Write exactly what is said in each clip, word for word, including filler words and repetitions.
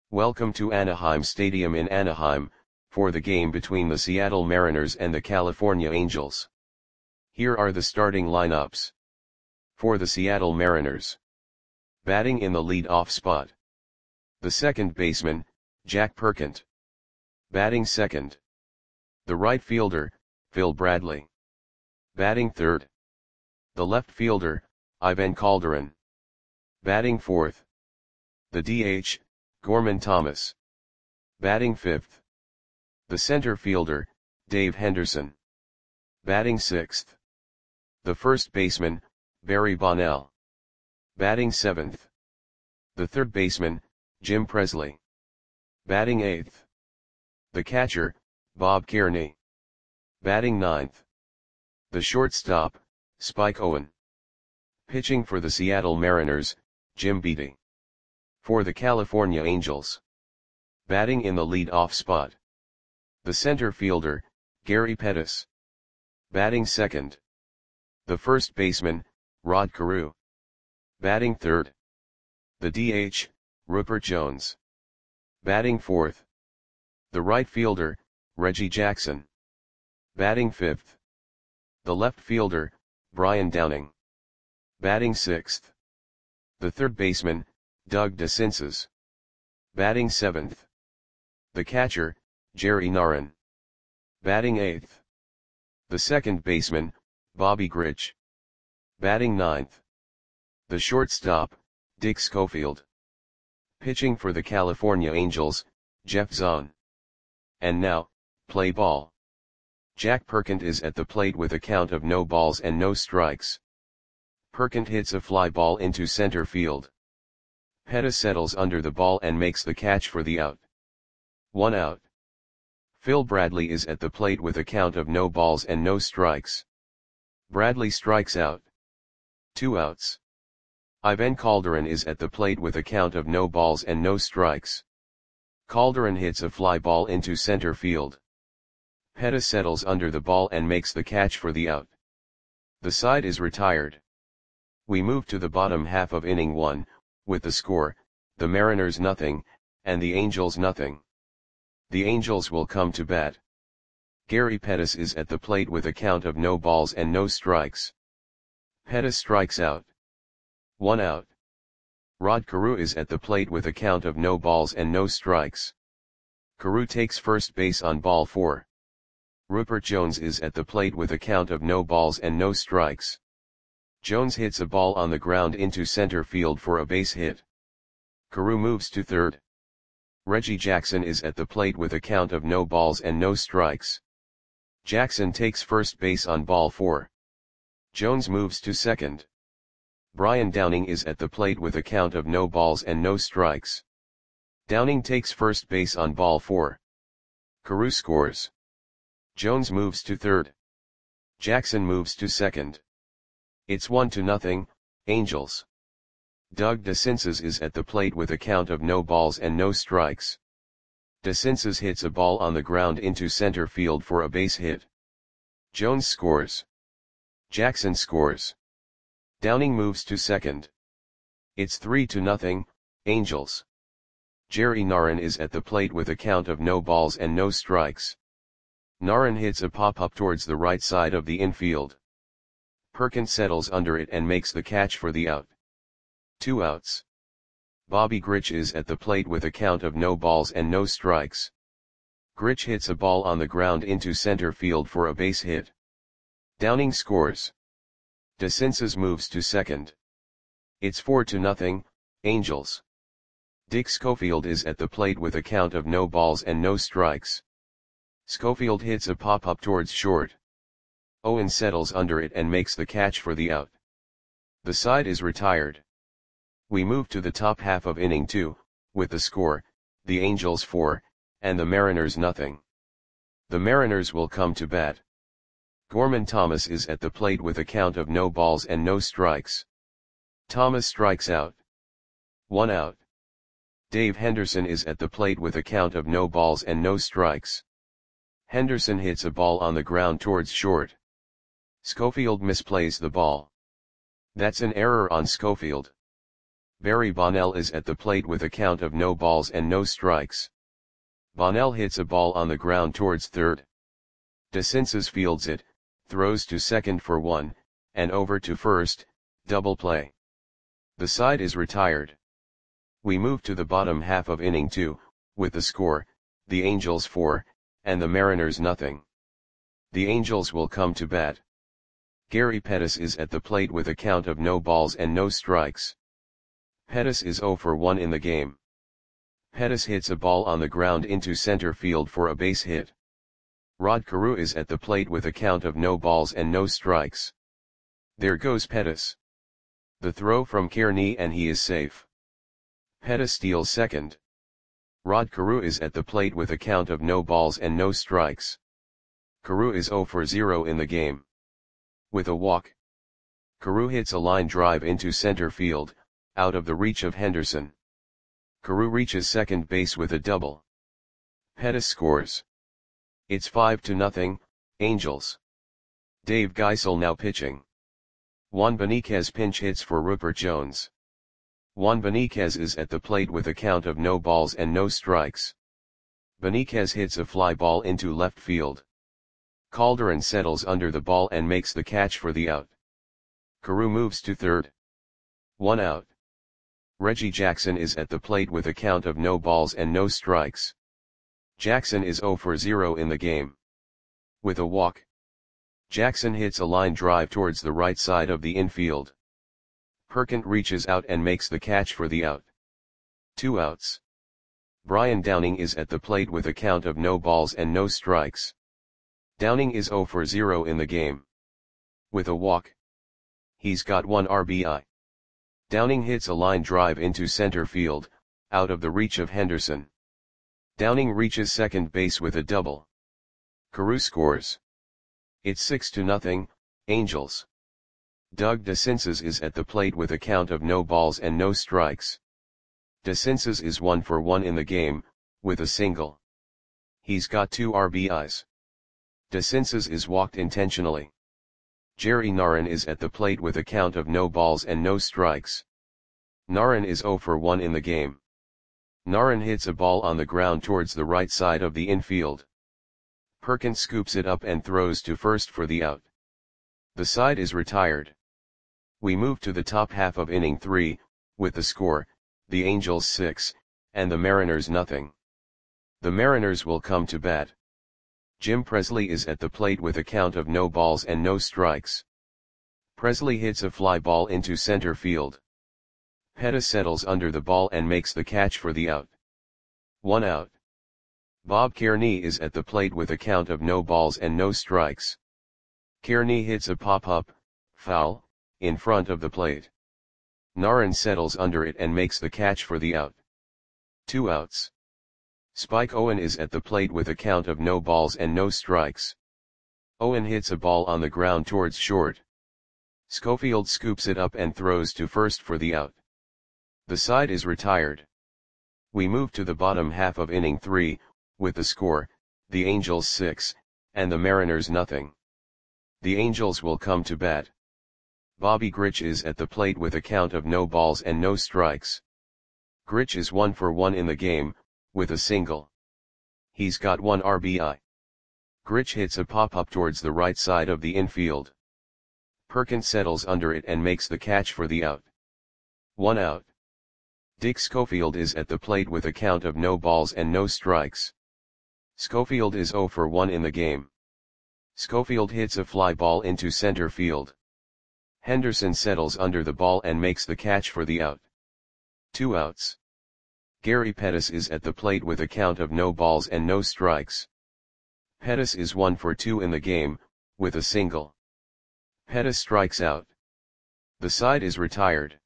Welcome to Anaheim Stadium in Anaheim, for the game between the Seattle Mariners and the California Angels. Here are the starting lineups. For the Seattle Mariners. Batting in the lead-off spot. The second baseman, Jack Perkent. Batting second. The right fielder, Phil Bradley. Batting third. The left fielder, Ivan Calderon. Batting fourth. The D H, Gorman Thomas. Batting fifth. The center fielder, Dave Henderson. Batting sixth. The first baseman, Barry Bonnell. Batting seventh. The third baseman, Jim Presley. Batting eighth. The catcher, Bob Kearney. Batting ninth. The shortstop, Spike Owen. Pitching for the Seattle Mariners, Jim Beattie. For the California Angels. Batting in the lead-off spot. The center fielder, Gary Pettis. Batting second. The first baseman, Rod Carew. Batting third. The D H, Rupert Jones. Batting fourth. The right fielder, Reggie Jackson. Batting fifth. The left fielder, Brian Downing. Batting sixth. The third baseman, Doug DeCinces. Batting seventh. The catcher, Jerry Narron. Batting eighth. The second baseman, Bobby Grich. Batting ninth. The shortstop, Dick Schofield. Pitching for the California Angels, Jeff Zahn. And now, play ball. Jack Perkent is at the plate with a count of no balls and no strikes. Perkent hits a fly ball into center field. Pettis settles under the ball and makes the catch for the out. One out. Phil Bradley is at the plate with a count of no balls and no strikes. Bradley strikes out. Two outs. Ivan Calderon is at the plate with a count of no balls and no strikes. Calderon hits a fly ball into center field. Pettis settles under the ball and makes the catch for the out. The side is retired. We move to the bottom half of inning one, with the score, the Mariners nothing, and the Angels nothing. The Angels will come to bat. Gary Pettis is at the plate with a count of no balls and no strikes. Pettis strikes out. One out. Rod Carew is at the plate with a count of no balls and no strikes. Carew takes first base on ball four. Rupert Jones is at the plate with a count of no balls and no strikes. Jones hits a ball on the ground into center field for a base hit. Carew moves to third. Reggie Jackson is at the plate with a count of no balls and no strikes. Jackson takes first base on ball four. Jones moves to second. Brian Downing is at the plate with a count of no balls and no strikes. Downing takes first base on ball four. Carew scores. Jones moves to third. Jackson moves to second. It's one to nothing, Angels. Doug DeCinces is at the plate with a count of no balls and no strikes. DeCinces hits a ball on the ground into center field for a base hit. Jones scores. Jackson scores. Downing moves to second. It's three to nothing, Angels. Jerry Narron is at the plate with a count of no balls and no strikes. Narron hits a pop-up towards the right side of the infield. Perkent settles under it and makes the catch for the out. Two outs. Bobby Grich is at the plate with a count of no balls and no strikes. Grich hits a ball on the ground into center field for a base hit. Downing scores. DeCinces moves to second. It's four to nothing, Angels. Dick Schofield is at the plate with a count of no balls and no strikes. Schofield hits a pop-up towards short. Owen settles under it and makes the catch for the out. The side is retired. We move to the top half of inning two, with the score, the Angels four, and the Mariners nothing. The Mariners will come to bat. Gorman Thomas is at the plate with a count of no balls and no strikes. Thomas strikes out. One out. Dave Henderson is at the plate with a count of no balls and no strikes. Henderson hits a ball on the ground towards short. Schofield misplays the ball. That's an error on Schofield. Barry Bonnell is at the plate with a count of no balls and no strikes. Bonnell hits a ball on the ground towards third. DeCinces fields it, throws to second for one, and over to first, double play. The side is retired. We move to the bottom half of inning two, with the score, the Angels four, and the Mariners nothing. The Angels will come to bat. Gary Pettis is at the plate with a count of no balls and no strikes. Pettis is oh for one in the game. Pettis hits a ball on the ground into center field for a base hit. Rod Carew is at the plate with a count of no balls and no strikes. There goes Pettis. The throw from Kearney and he is safe. Pettis steals second. Rod Carew is at the plate with a count of no balls and no strikes. Carew is oh for zero in the game. With a walk. Carew hits a line drive into center field, out of the reach of Henderson. Carew reaches second base with a double. Pettis scores. It's five to nothing, Angels. Dave Geisel now pitching. Juan Beniquez pinch hits for Rupert Jones. Juan Beniquez is at the plate with a count of no balls and no strikes. Beniquez hits a fly ball into left field. Calderon settles under the ball and makes the catch for the out. Carew moves to third. One out. Reggie Jackson is at the plate with a count of no balls and no strikes. Jackson is oh for zero in the game. With a walk. Jackson hits a line drive towards the right side of the infield. Perkins reaches out and makes the catch for the out. Two outs. Brian Downing is at the plate with a count of no balls and no strikes. Downing is oh for zero in the game. With a walk. He's got one R B I. Downing hits a line drive into center field, out of the reach of Henderson. Downing reaches second base with a double. Carew scores. It's six to nothing, Angels. Doug DeCinces is at the plate with a count of no balls and no strikes. DeCinces is one for one in the game, with a single. He's got two R B Is. DeCinces is walked intentionally. Jerry Narron is at the plate with a count of no balls and no strikes. Narron is oh for one in the game. Narron hits a ball on the ground towards the right side of the infield. Perkins scoops it up and throws to first for the out. The side is retired. We move to the top half of inning three, with the score, the Angels six, and the Mariners nothing. The Mariners will come to bat. Jim Presley is at the plate with a count of no balls and no strikes. Presley hits a fly ball into center field. Pettis settles under the ball and makes the catch for the out. One out. Bob Kearney is at the plate with a count of no balls and no strikes. Kearney hits a pop-up, foul, in front of the plate. Narron settles under it and makes the catch for the out. Two outs. Spike Owen is at the plate with a count of no balls and no strikes. Owen hits a ball on the ground towards short. Schofield scoops it up and throws to first for the out. The side is retired. We move to the bottom half of inning three, with the score, the Angels six, and the Mariners nothing. The Angels will come to bat. Bobby Grich is at the plate with a count of no balls and no strikes. Grich is one for one in the game, with a single. He's got one R B I. Grich hits a pop-up towards the right side of the infield. Perkins settles under it and makes the catch for the out. One out. Dick Schofield is at the plate with a count of no balls and no strikes. Schofield is oh for one in the game. Schofield hits a fly ball into center field. Henderson settles under the ball and makes the catch for the out. Two outs. Gary Pettis is at the plate with a count of no balls and no strikes. Pettis is one for two in the game, with a single. Pettis strikes out. The side is retired.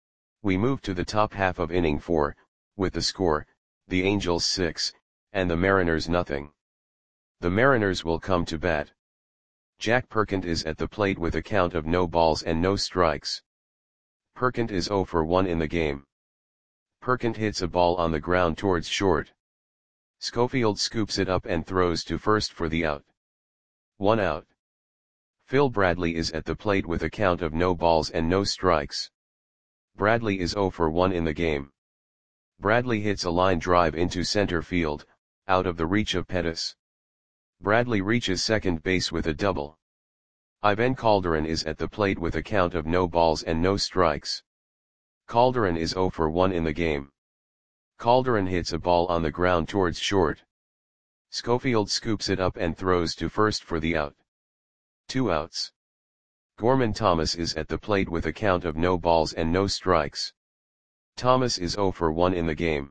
We move to the top half of inning four, with the score, the Angels six, and the Mariners nothing. The Mariners will come to bat. Jack Perkins is at the plate with a count of no balls and no strikes. Perkins is oh for one in the game. Perkins hits a ball on the ground towards short. Schofield scoops it up and throws to first for the out. One out. Phil Bradley is at the plate with a count of no balls and no strikes. Bradley is zero for one in the game. Bradley hits a line drive into center field, out of the reach of Pettis. Bradley reaches second base with a double. Ivan Calderon is at the plate with a count of no balls and no strikes. Calderon is zero for one in the game. Calderon hits a ball on the ground towards short. Schofield scoops it up and throws to first for the out. Two outs. Gorman Thomas is at the plate with a count of no balls and no strikes. Thomas is zero for one in the game.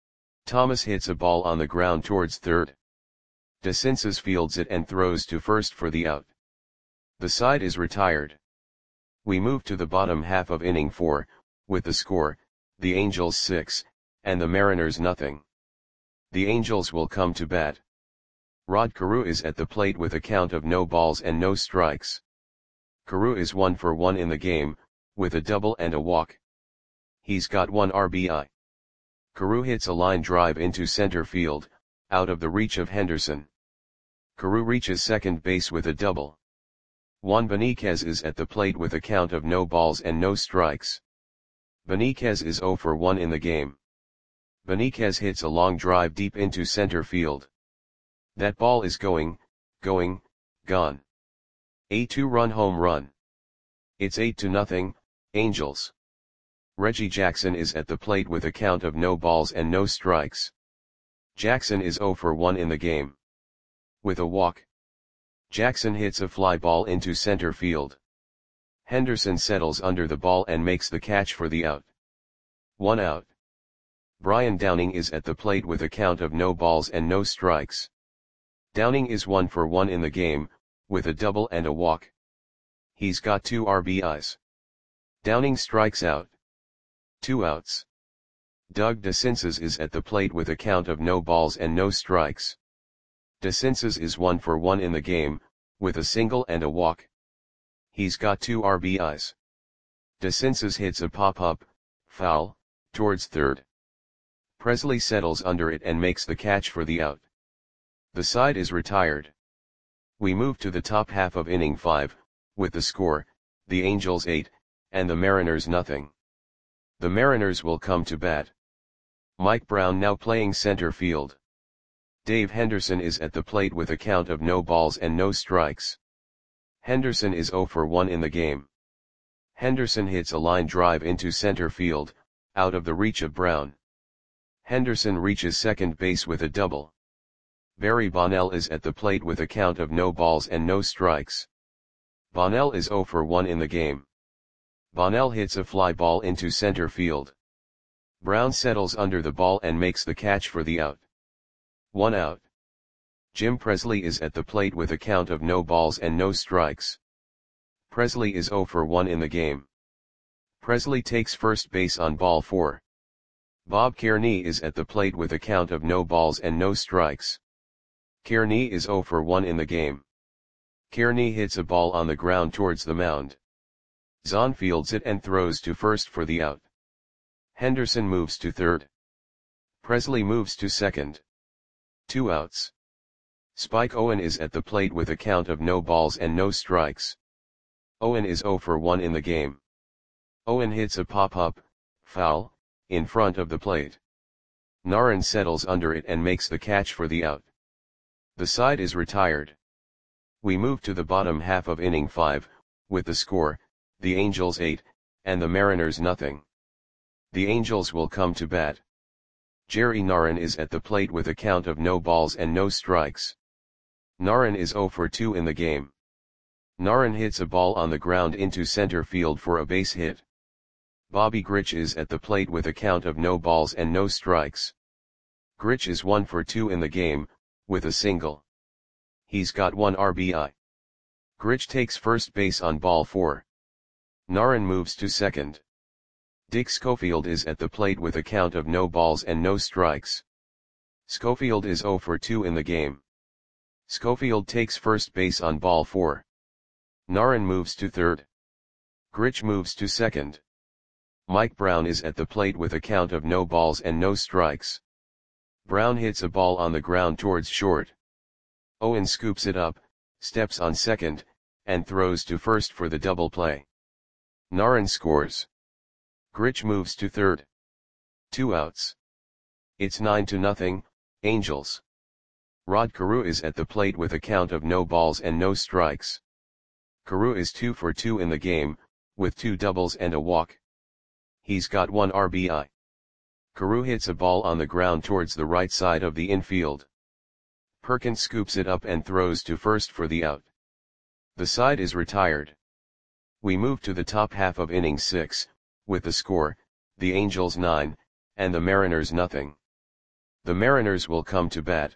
Thomas hits a ball on the ground towards third. DeCinces fields it and throws to first for the out. The side is retired. We move to the bottom half of inning four, with the score, the Angels six, and the Mariners nothing. The Angels will come to bat. Rod Carew is at the plate with a count of no balls and no strikes. Carew is one for one in the game, with a double and a walk. He's got one R B I. Carew hits a line drive into center field, out of the reach of Henderson. Carew reaches second base with a double. Juan Beniquez is at the plate with a count of no balls and no strikes. Beniquez is zero for one in the game. Beniquez hits a long drive deep into center field. That ball is going, going, gone. A two-run home run. It's eight to nothing, Angels. Reggie Jackson is at the plate with a count of no balls and no strikes. Jackson is zero for one in the game. With a walk. Jackson hits a fly ball into center field. Henderson settles under the ball and makes the catch for the out. One out. Brian Downing is at the plate with a count of no balls and no strikes. Downing is one for one in the game, with a double and a walk. He's got two R B Is. Downing strikes out. Two outs. Doug DeCinces is at the plate with a count of no balls and no strikes. DeCinces is one for one in the game, with a single and a walk. He's got two R B Is. DeCinces hits a pop-up, foul, towards third. Presley settles under it and makes the catch for the out. The side is retired. We move to the top half of inning five, with the score, the Angels eight, and the Mariners nothing. The Mariners will come to bat. Mike Brown now playing center field. Dave Henderson is at the plate with a count of no balls and no strikes. Henderson is zero for one in the game. Henderson hits a line drive into center field, out of the reach of Brown. Henderson reaches second base with a double. Barry Bonnell is at the plate with a count of no balls and no strikes. Bonnell is zero for one in the game. Bonnell hits a fly ball into center field. Brown settles under the ball and makes the catch for the out. One out. Jim Presley is at the plate with a count of no balls and no strikes. Presley is zero for one in the game. Presley takes first base on ball four. Bob Kearney is at the plate with a count of no balls and no strikes. Kearney is zero for one in the game. Kearney hits a ball on the ground towards the mound. Zahn fields it and throws to first for the out. Henderson moves to third. Presley moves to second. Two outs. Spike Owen is at the plate with a count of no balls and no strikes. Owen is zero for one in the game. Owen hits a pop-up, foul, in front of the plate. Narron settles under it and makes the catch for the out. The side is retired. We move to the bottom half of inning five, with the score, the Angels eight, and the Mariners nothing. The Angels will come to bat. Jerry Narron is at the plate with a count of no balls and no strikes. Narron is zero for two in the game. Narron hits a ball on the ground into center field for a base hit. Bobby Grich is at the plate with a count of no balls and no strikes. Grich is one for two in the game, with a single. He's got one R B I. Grich takes first base on ball four. Narron moves to second. Dick Schofield is at the plate with a count of no balls and no strikes. Schofield is zero for two in the game. Schofield takes first base on ball four. Narron moves to third. Grich moves to second. Mike Brown is at the plate with a count of no balls and no strikes. Brown hits a ball on the ground towards short. Owen scoops it up, steps on second, and throws to first for the double play. Narron scores. Grich moves to third. Two outs. It's nine to nothing, Angels. Rod Carew is at the plate with a count of no balls and no strikes. Carew is two for two in the game, with two doubles and a walk. He's got one R B I. Carew hits a ball on the ground towards the right side of the infield. Perkins scoops it up and throws to first for the out. The side is retired. We move to the top half of inning six, with the score, the Angels nine, and the Mariners nothing. The Mariners will come to bat.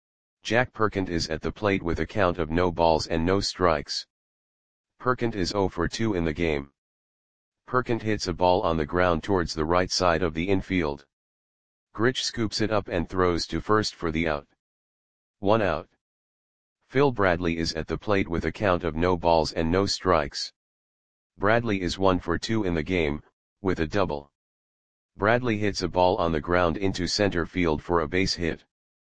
Jack Perkins is at the plate with a count of no balls and no strikes. Perkins is zero for two in the game. Perkins hits a ball on the ground towards the right side of the infield. Grich scoops it up and throws to first for the out. One out. Phil Bradley is at the plate with a count of no balls and no strikes. Bradley is one for two in the game, with a double. Bradley hits a ball on the ground into center field for a base hit.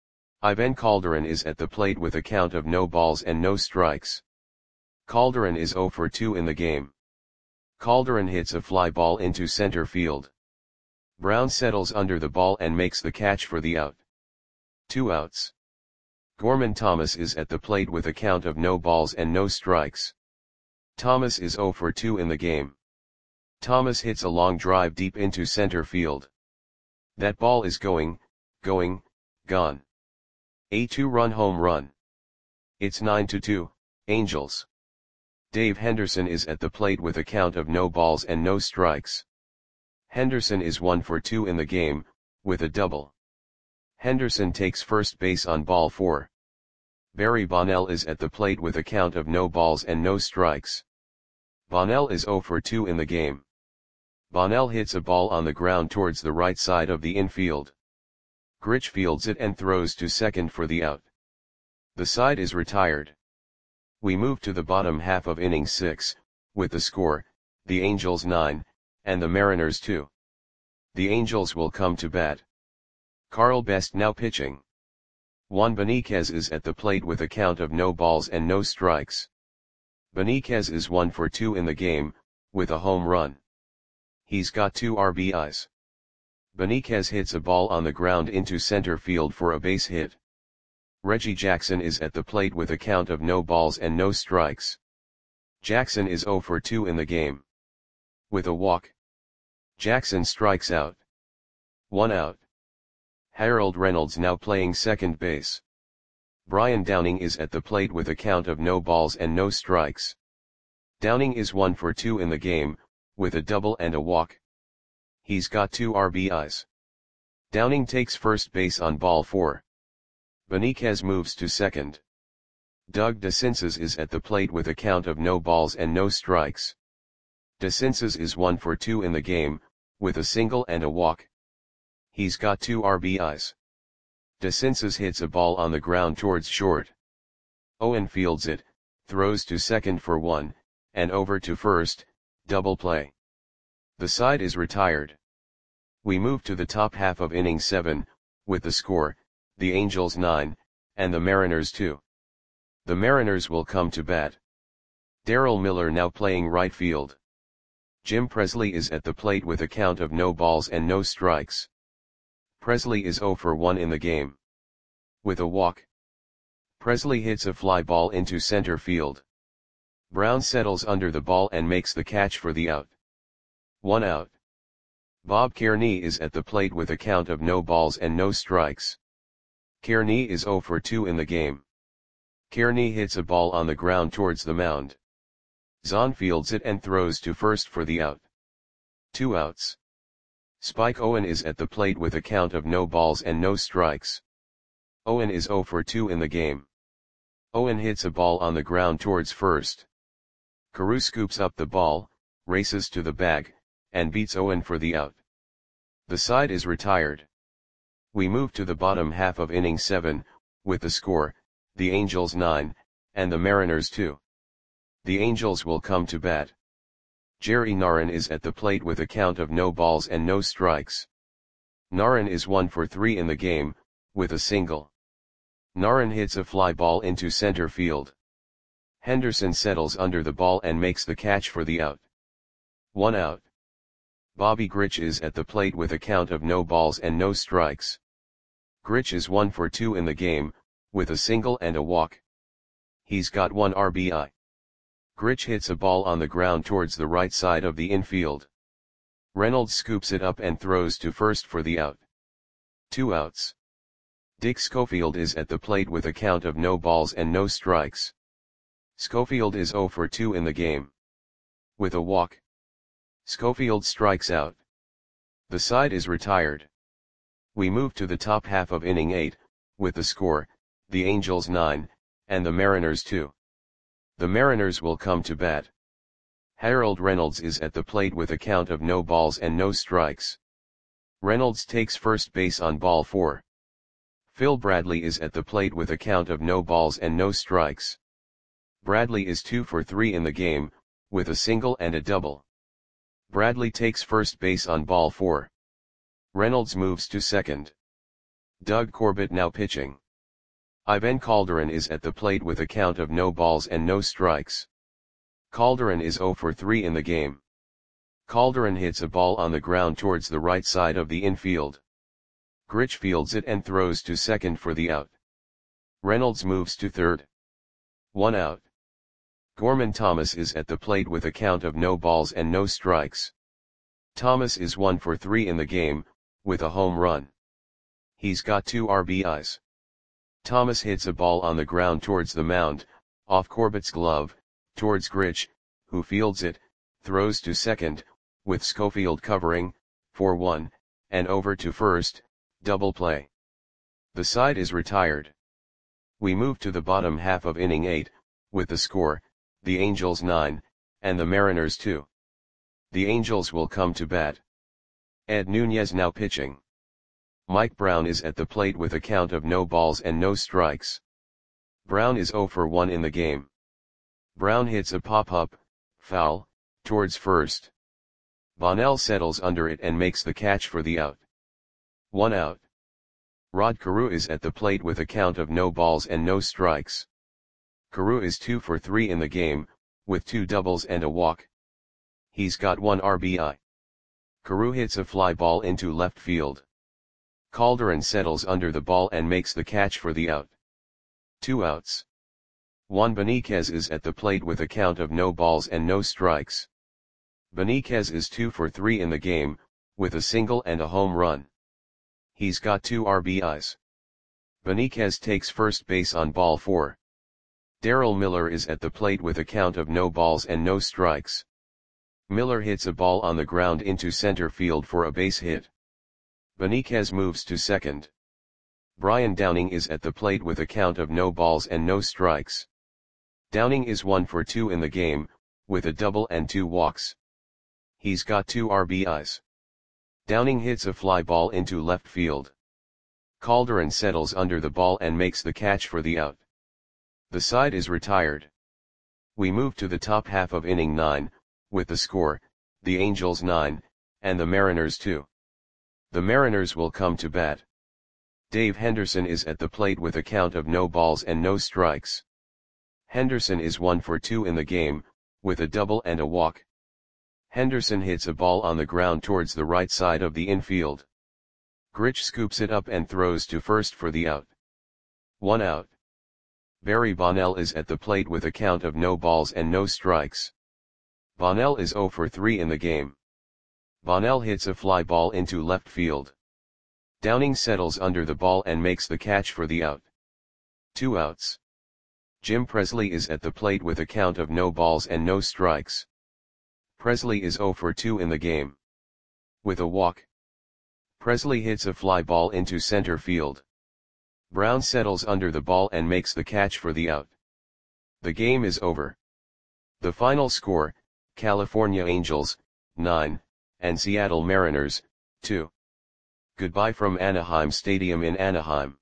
Ivan Calderon is at the plate with a count of no balls and no strikes. Calderon is zero for two in the game. Calderon hits a fly ball into center field. Brown settles under the ball and makes the catch for the out. Two outs. Gorman Thomas is at the plate with a count of no balls and no strikes. Thomas is zero for two in the game. Thomas hits a long drive deep into center field. That ball is going, going, gone. A two-run home run. It's nine to two, Angels. Dave Henderson is at the plate with a count of no balls and no strikes. Henderson is one for two in the game, with a double. Henderson takes first base on ball four. Barry Bonnell is at the plate with a count of no balls and no strikes. Bonnell is zero for two in the game. Bonnell hits a ball on the ground towards the right side of the infield. Grich fields it and throws to second for the out. The side is retired. We move to the bottom half of inning six, with the score, the Angels nine, and the Mariners two. The Angels will come to bat. Carl Best now pitching. Juan Beniquez is at the plate with a count of no balls and no strikes. Beniquez is one for two in the game, with a home run. He's got two R B Is. Beniquez hits a ball on the ground into center field for a base hit. Reggie Jackson is at the plate with a count of no balls and no strikes. Jackson is zero for two in the game. With a walk. Jackson strikes out. One out. Harold Reynolds now playing second base. Brian Downing is at the plate with a count of no balls and no strikes. Downing is one for two in the game, with a double and a walk. He's got two R B Is. Downing takes first base on ball four. Beniquez moves to second. Doug DeCinces is at the plate with a count of no balls and no strikes. DeCinces is one for two in the game, with a single and a walk. He's got two R B Is. DeCinces hits a ball on the ground towards short. Owen fields it, throws to second for one, and over to first, double play. The side is retired. We move to the top half of inning seven, with the score, the Angels nine, and the Mariners two. The Mariners will come to bat. Darryl Miller now playing right field. Jim Presley is at the plate with a count of no balls and no strikes. Presley is zero for one in the game. With a walk. Presley hits a fly ball into center field. Brown settles under the ball and makes the catch for the out. One out. Bob Kearney is at the plate with a count of no balls and no strikes. Kearney is zero for two in the game. Kearney hits a ball on the ground towards the mound. Zahn fields it and throws to first for the out. Two outs. Spike Owen is at the plate with a count of no balls and no strikes. Owen is zero for two in the game. Owen hits a ball on the ground towards first. Carew scoops up the ball, races to the bag, and beats Owen for the out. The side is retired. We move to the bottom half of inning seven, with the score, the Angels nine, and the Mariners two. The Angels will come to bat. Jerry Narron is at the plate with a count of no balls and no strikes. Narron is one for three in the game, with a single. Narron hits a fly ball into center field. Henderson settles under the ball and makes the catch for the out. One out. Bobby Grich is at the plate with a count of no balls and no strikes. Grich is one for two in the game, with a single and a walk. He's got one R B I. Grich hits a ball on the ground towards the right side of the infield. Reynolds scoops it up and throws to first for the out. Two outs. Dick Schofield is at the plate with a count of no balls and no strikes. Schofield is zero for two in the game. With a walk, Schofield strikes out. The side is retired. We move to the top half of inning eight, with the score, the Angels nine, and the Mariners two. The Mariners will come to bat. Harold Reynolds is at the plate with a count of no balls and no strikes. Reynolds takes first base on ball four. Phil Bradley is at the plate with a count of no balls and no strikes. Bradley is two for three in the game, with a single and a double. Bradley takes first base on ball four. Reynolds moves to second. Doug Corbett now pitching. Ivan Calderon is at the plate with a count of no balls and no strikes. Calderon is zero for three in the game. Calderon hits a ball on the ground towards the right side of the infield. Grich fields it and throws to second for the out. Reynolds moves to third. One out. Gorman Thomas is at the plate with a count of no balls and no strikes. Thomas is one for three in the game, with a home run. He's got two R B Is. Thomas hits a ball on the ground towards the mound, off Corbett's glove, towards Grich, who fields it, throws to second, with Schofield covering, for one, and over to first, double play. The side is retired. We move to the bottom half of inning eight, with the score, the Angels nine, and the Mariners two. The Angels will come to bat. Ed Nunez now pitching. Mike Brown is at the plate with a count of no balls and no strikes. Brown is zero for one in the game. Brown hits a pop-up, foul, towards first. Bonnell settles under it and makes the catch for the out. One out. Rod Carew is at the plate with a count of no balls and no strikes. Carew is two for three in the game, with two doubles and a walk. He's got one R B I. Carew hits a fly ball into left field. Calderon settles under the ball and makes the catch for the out. Two outs. Juan Beniquez is at the plate with a count of no balls and no strikes. Beniquez is two for three in the game, with a single and a home run. He's got two R B Is. Beniquez takes first base on ball four. Darrell Miller is at the plate with a count of no balls and no strikes. Miller hits a ball on the ground into center field for a base hit. Beniquez moves to second. Brian Downing is at the plate with a count of no balls and no strikes. Downing is one for two in the game, with a double and two walks. He's got two R B Is. Downing hits a fly ball into left field. Calderon settles under the ball and makes the catch for the out. The side is retired. We move to the top half of inning nine, with the score, the Angels nine, and the Mariners two. The Mariners will come to bat. Dave Henderson is at the plate with a count of no balls and no strikes. Henderson is one for two in the game, with a double and a walk. Henderson hits a ball on the ground towards the right side of the infield. Grich scoops it up and throws to first for the out. One out. Barry Bonnell is at the plate with a count of no balls and no strikes. Bonnell is zero for three in the game. Bonnell hits a fly ball into left field. Downing settles under the ball and makes the catch for the out. Two outs. Jim Presley is at the plate with a count of no balls and no strikes. Presley is zero for two in the game. With a walk, Presley hits a fly ball into center field. Brown settles under the ball and makes the catch for the out. The game is over. The final score, California Angels, nine, and Seattle Mariners, two. Goodbye from Anaheim Stadium in Anaheim.